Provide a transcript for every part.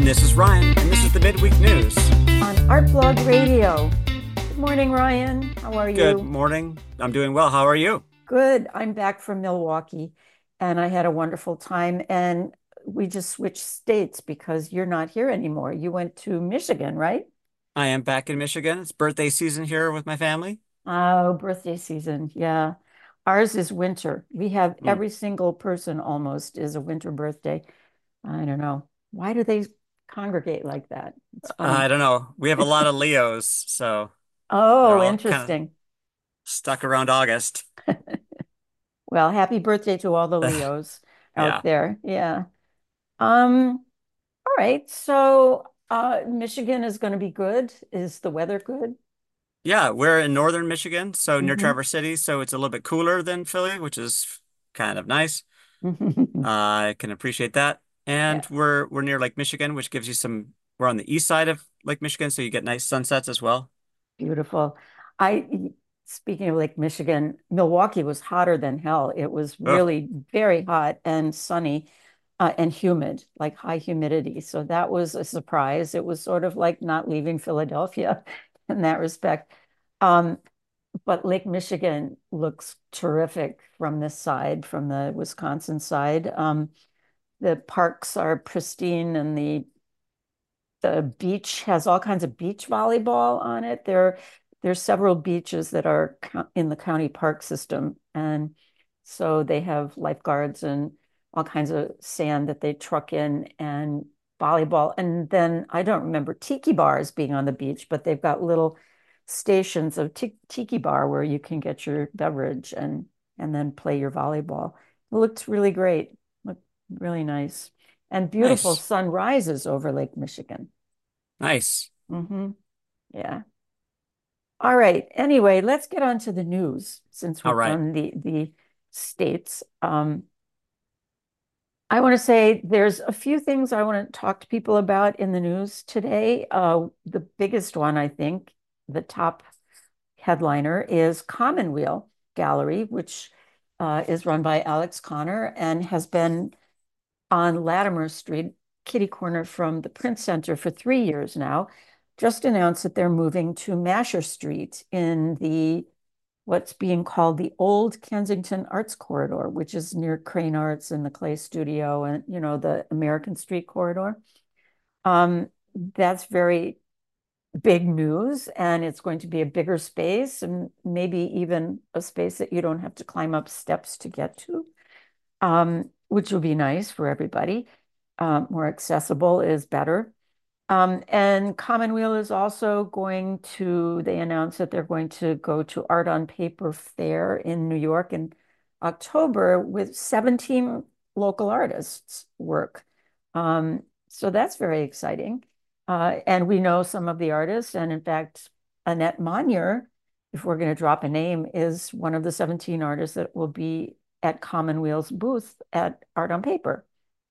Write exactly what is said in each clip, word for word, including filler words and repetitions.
this is Ryan, and this is the Midweek News. On Art Blog Radio. Good morning, Ryan. How are Good you? morning. I'm doing well. How are you? Good. I'm back from Milwaukee and I had a wonderful time. And we just switched states because you're not here anymore. You went to Michigan, right? I am back in Michigan. It's birthday season here with my family. Oh, birthday season. Yeah. Ours is winter. We have Hmm. every single person almost is a winter birthday. I don't know. Why do they congregate like that? It's funny. I don't know. We have a lot of Leos, so they're Oh, all kind of interesting. stuck around August. Well, happy birthday to all the Leos out Yeah. there. Yeah. Um, all right. So, uh, Michigan is going to be good. Is the weather good? Yeah, we're in northern Michigan, so near Hmm. Traverse City, so it's a little bit cooler than Philly, which is kind of nice. Uh, I can appreciate that. Yeah, And we're we're near Lake Michigan, which gives you some, we're on the east side of Lake Michigan, so you get nice sunsets as well. beautiful. I, speaking of Lake Michigan, Milwaukee was hotter than hell. It was Oh, really very hot and sunny, uh, and humid, like high humidity. So that was a surprise. It was sort of like not leaving Philadelphia in that respect. Um, But Lake Michigan looks terrific from this side, from the Wisconsin side. Um, the parks are pristine, and the the beach has all kinds of beach volleyball on it. There, there's several beaches that are in the county park system, and so they have lifeguards and all kinds of sand that they truck in and volleyball. And then I don't remember tiki bars being on the beach, but they've got little stations of tiki bar where you can get your beverage and and then play your volleyball. It looked really great, looked really nice, and beautiful nice. sunrises over Lake Michigan. Nice. Hmm. Yeah. All right. Anyway, let's get on to the news since All we've right. done the the states. Um, I want to say there's a few things I want to talk to people about in the news today. Uh, the biggest one, I think, the top headliner is Commonweal Gallery, which uh, is run by Alex Connor and has been on Latimer Street, kitty corner from the Print Center for three years now, just announced that they're moving to Masher Street in the what's being called the Old Kensington Arts Corridor, which is near Crane Arts and the Clay Studio and, you know, the American Street Corridor. Um, that's very big news, and it's going to be a bigger space and maybe even a space that you don't have to climb up steps to get to, um, which will be nice for everybody. Um, more accessible is better. Um, and Commonweal is also going to, they announced that they're going to go to Art on Paper Fair in New York in October with seventeen local artists' work. Um, so that's very exciting. Uh, and we know some of the artists. And in fact, Annette Monnier, if we're going to drop a name, is one of the seventeen artists that will be at Commonweal's booth at Art on Paper.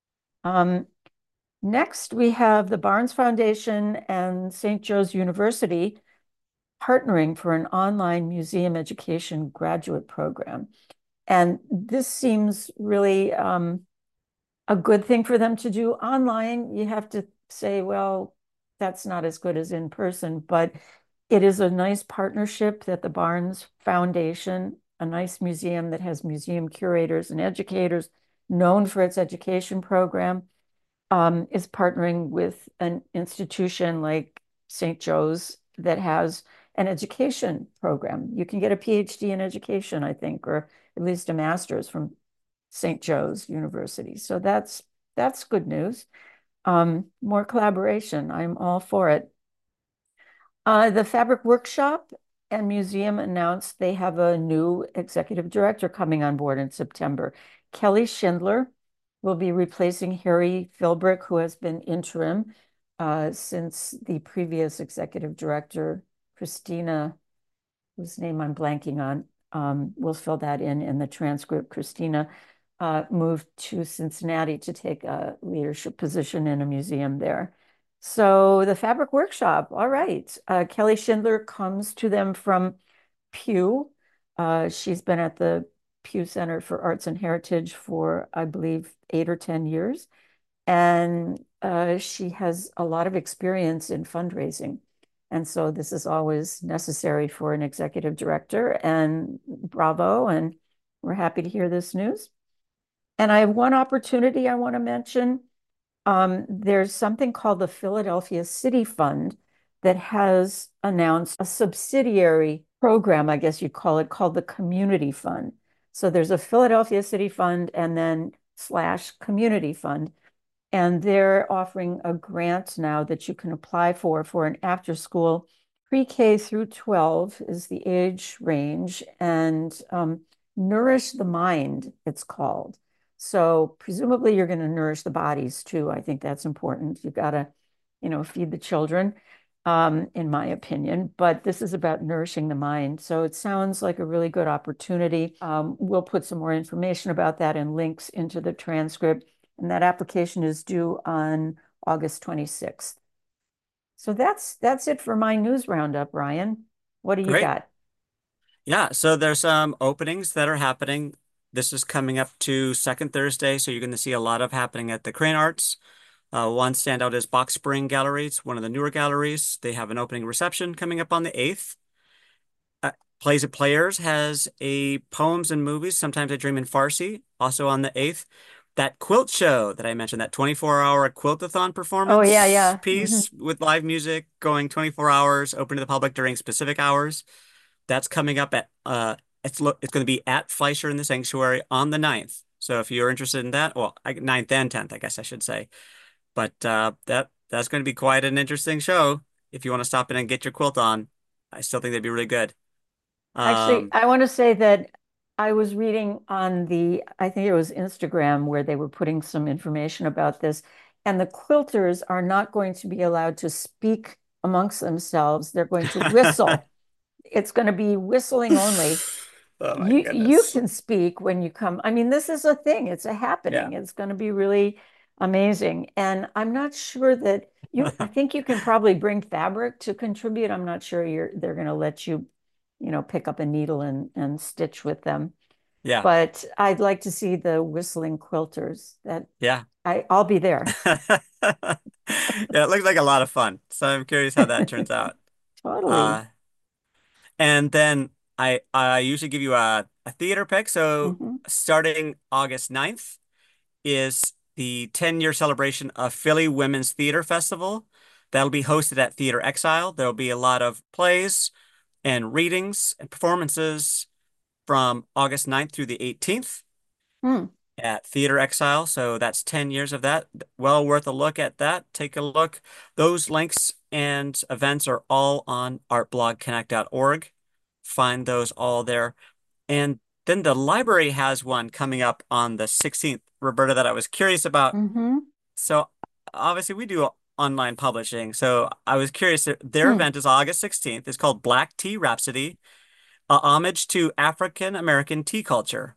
Um, Next, we have the Barnes Foundation and Saint Joe's University partnering for an online museum education graduate program. And this seems really um, a good thing for them to do online. You have to say, well, that's not as good as in person, but it is a nice partnership that the Barnes Foundation, a nice museum that has museum curators and educators known for its education program, um, is partnering with an institution like Saint Joe's that has an education program. You can get a PhD in education, I think, or at least a master's from Saint Joe's University. So that's that's good news. Um, more collaboration. I'm all for it. Uh, the Fabric Workshop and Museum announced they have a new executive director coming on board in September. Kelly Schindler will be replacing Harry Philbrick, who has been interim uh, since the previous executive director, Christina, whose name I'm blanking on. Um, we'll fill that in in the transcript. Christina uh, moved to Cincinnati to take a leadership position in a museum there. So the Fabric Workshop, all right. Uh, Kelly Schindler comes to them from Pew. Uh, she's been at the Pew Center for Arts and Heritage for, I believe, eight or ten years. And uh, she has a lot of experience in fundraising. And so this is always necessary for an executive director. And bravo. And we're happy to hear this news. And I have one opportunity I want to mention. Um, there's something called the Philadelphia City Fund that has announced a subsidiary program, I guess you'd call it, called the Community Fund. So there's a Philadelphia City Fund and then slash Community Fund. And they're offering a grant now that you can apply for for an after school pre-K through twelve is the age range, and um, Nourish the Mind, it's called. So presumably you're going to nourish the bodies too. I think that's important. You've got to, you know, feed the children, um, in my opinion. But this is about nourishing the mind. So it sounds like a really good opportunity. Um, we'll put some more information about that and links into the transcript. And that application is due on August twenty-sixth. So that's that's it for my news roundup, Ryan. What do you Great. got? Yeah, so there's some openings that are happening. This is coming up to second Thursday, so you're going to see a lot of happening at the Crane Arts. Uh, one standout is Box Spring Gallery. It's one of the newer galleries. They have an opening reception coming up on the eighth. Uh, Plays of Players has a poems and movies, Sometimes I Dream in Farsi, also on the eighth. That quilt show that I mentioned, that twenty-four hour quiltathon Oh yeah, performance yeah. Hmm. piece with live music going twenty-four hours, open to the public during specific hours. That's coming up at uh it's lo it's going to be at Fleischer in the Sanctuary on the ninth. So if you're interested in that, well, I, ninth and tenth, I guess I should say. But uh that that's going to be quite an interesting show if you want to stop in and get your quilt on. I still think they'd be really good. Actually, Um I want to say that I was reading on the, I think it was Instagram, where they were putting some information about this, and the quilters are not going to be allowed to speak amongst themselves. They're going to whistle. It's going to be whistling only. Oh my You you goodness. can speak when you come. I mean, this is a thing. It's a Yeah. happening. It's going to be really amazing. And I'm not sure that you, I think you can probably bring fabric to contribute. I'm not sure you're they're going to let you, you know, pick up a needle and and stitch with them. Yeah. But I'd like to see the whistling quilters. That Yeah. I I'll be there. Yeah, it looks like a lot of fun. So I'm curious how that turns out. Totally. Uh And then I I usually give you a, a theater pick. So Hmm. starting August ninth is the ten year celebration of Philly Women's Theater Festival. That'll be hosted at Theater Exile. There'll be a lot of plays and readings and performances from August ninth through the eighteenth Hmm. at Theater Exile. So that's ten years of that. Well worth a look at that. Take a look. Those links and events are all on art blog connect dot org. Find those all there. And then the library has one coming up on the sixteenth, Roberta, that I was curious about. Hmm. So obviously we do online publishing. So I was curious. Their Hmm. event is August sixteenth. It's called Black Tea Rhapsody, a homage to African American tea culture.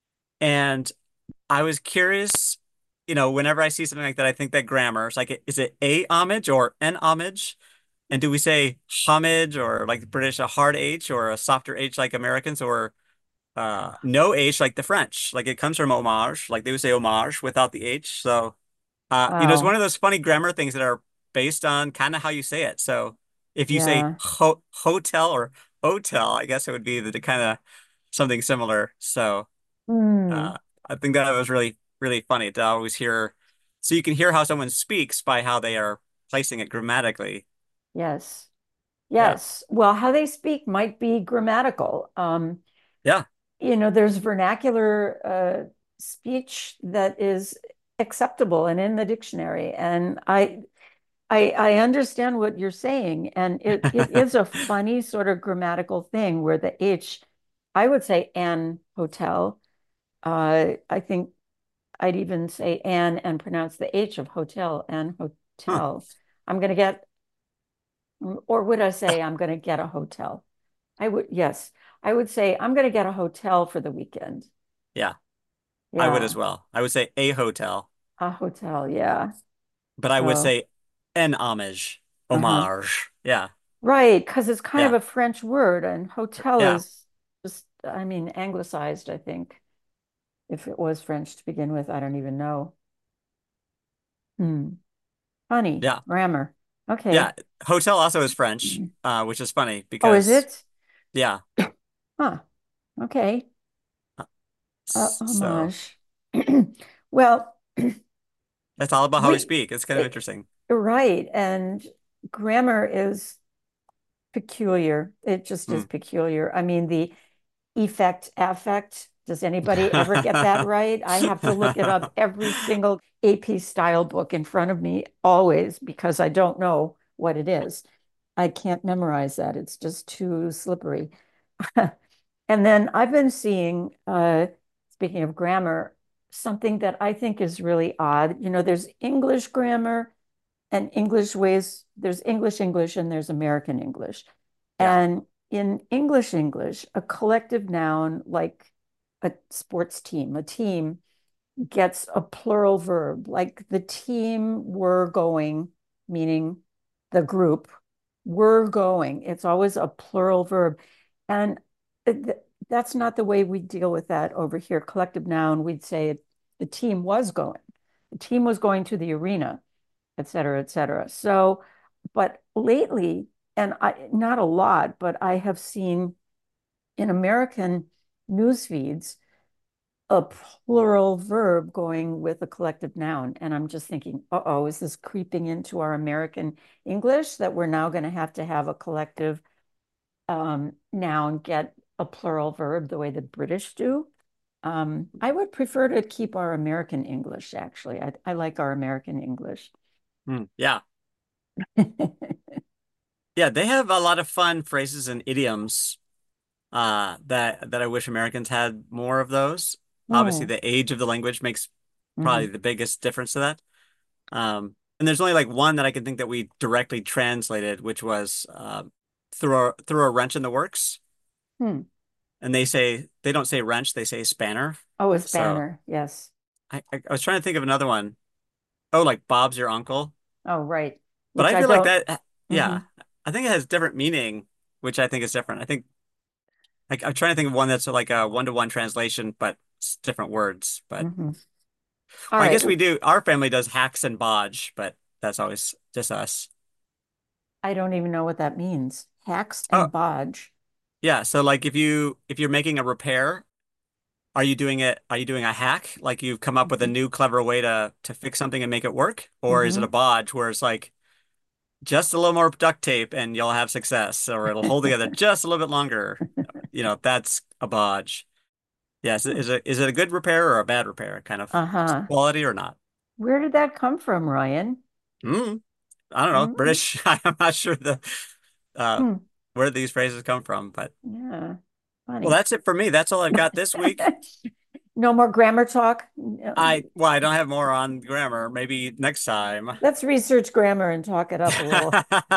And I was curious, you know, whenever I see something like that, I think that grammar is like, is it a homage or an homage? And do we say homage or like the British, a hard H or a softer H like Americans, or uh no H like the French? Like it comes from homage, like they would say homage without the H. So uh, you know, it's one Wow. of those funny grammar things that are based on kind of how you say it. So if you say Yeah. ho hotel or hotel, I guess it would be the, the kind of something similar. So Hmm. uh, I think that was really, really funny to always hear. So you can hear how someone speaks by how they are placing it grammatically. Yes. Yeah. Yes. Well, how they speak might be grammatical. Um, Yeah. you know, there's vernacular uh, speech that is acceptable and in the dictionary. And I, I, I understand what you're saying. And it, it is a funny sort of grammatical thing where the H, I would say an hotel. Uh, I think I'd even say an and pronounce the H of hotel and Huh. hotel. I'm going to get, or would I say I'm going to get a hotel? I would, yes, I would say I'm going to get a hotel for the weekend. Yeah, I would as Yeah, well. I would say a hotel, a hotel. Yeah. but I would So, say an homage, uh-huh. homage. Yeah. Right, because it's kind of Yeah. a French word, and hotel Yeah. is just, I mean, anglicized, I think. If it was French to begin with, I don't even know. Hmm. Funny Yeah. grammar. Yeah. Okay. Hotel also is French, uh, which is funny Oh, is because, it? yeah. Huh. Okay. Uh, Uh, So homage. Well, that's all about how we we, speak. It's kind of it, interesting. right. And grammar is peculiar. It just Hmm. is peculiar. I mean, the effect, affect, does anybody ever get that right? I have to look it up every single A P style book in front of me, always, because I don't know what it is. I can't memorize that. It's just too slippery. And then I've been seeing, uh, speaking of grammar, something that I think is really odd. You know, there's English grammar and English ways, there's English English and there's American English. Yeah. And in English English, a collective noun like a sports team, a team gets a plural verb, like the team were going, meaning the group were going. It's always a plural verb. And th- that's not the way we deal with that over here. Collective noun, we'd say the team was going. The team was going to the arena, et cetera, et cetera. So, but lately, and I not a lot, but I have seen in American news feeds a plural verb going with a collective noun. And I'm just thinking, uh-oh, is this creeping into our American English that we're now going to have to have a collective um, noun get a plural verb the way the British do? Um, I would prefer to keep our American English, actually. I, I like our American English. Hmm. Yeah. Yeah. They have a lot of fun phrases and idioms uh, that that I wish Americans had more of those. Obviously, Hmm. the age of the language makes probably Mhm. the biggest difference to that. Um, and there's only like one that I can think that we directly translated, which was uh, throw a, throw a wrench in the works. Hmm. And they say they don't say wrench, they say spanner. Oh, a So spanner. Yes. I, I, I was trying to think of another one. Oh, like Bob's your uncle. Oh, right. But Which I I feel like don't. that, Hmm. yeah, I think it has different meaning, which I think is different. I think like I'm trying to think of one that's like a one-to-one translation, but it's different words. But Hmm. All well, I right. guess we do. Our family does hacks and bodge, but that's always just us. I don't even know what that means. Hacks Oh, and bodge. yeah. So like if you if you're making a repair, are you doing it? Are you doing a hack? Like you've come up with a Hmm. new clever way to to fix something and make it work? Or is it a Hmm. bodge where it's like just a little more duct tape and you'll have success, or it'll hold together just a little bit longer? You know, that's a bodge. Yes. Is it is it a good repair or a bad repair? Kind of Uh-huh. quality or not? Where did that come from, Ryan? Hmm. I don't know. Hmm. British. I'm not sure the uh Hmm. where these phrases come from, but Yeah. well, Funny. that's it for me. That's all I've got this week. No more grammar talk. No. I well, I don't have more on grammar. Maybe next time. Let's research grammar and talk it up a little.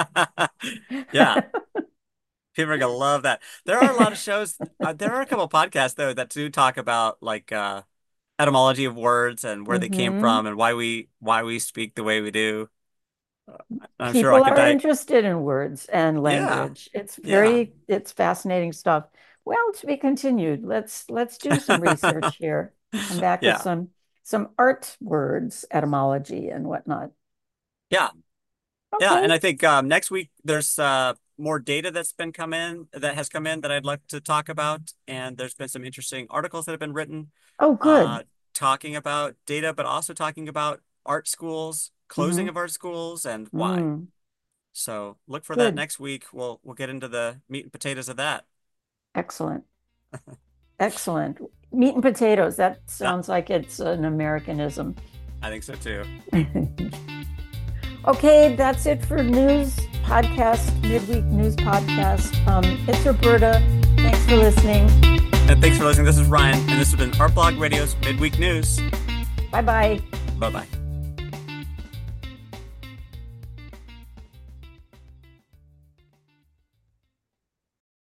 Yeah, people are gonna love that. There are a lot of shows. Uh, there are a couple podcasts though that do talk about like uh etymology of words and where they came Hmm. from and why we why we speak the way we do. I'm sure I People could are die. interested in words and Yeah, language. It's yeah, very, it's fascinating stuff. Well, to be continued. Let's let's do some research here. Come back with yeah, some some art words, etymology and whatnot. yeah. Yeah, Okay. and I think um, next week there's uh, more data that's been come in that has come in that I'd like to talk about, and there's been some interesting articles that have been written Oh, good. uh, talking about data, but also talking about art schools, closing Hmm. of art schools, and why. Mm, So look for that good. next week. We'll we'll get into the meat and potatoes of that. Excellent. Excellent. Meat and potatoes. That Yeah, sounds like it's an Americanism. I think so too. Okay, that's it for news podcast, midweek news podcast. Um, it's Roberta. Thanks for listening. And thanks for listening. This is Ryan, and this has been Art Blog Radio's Midweek News. Bye bye. Bye bye.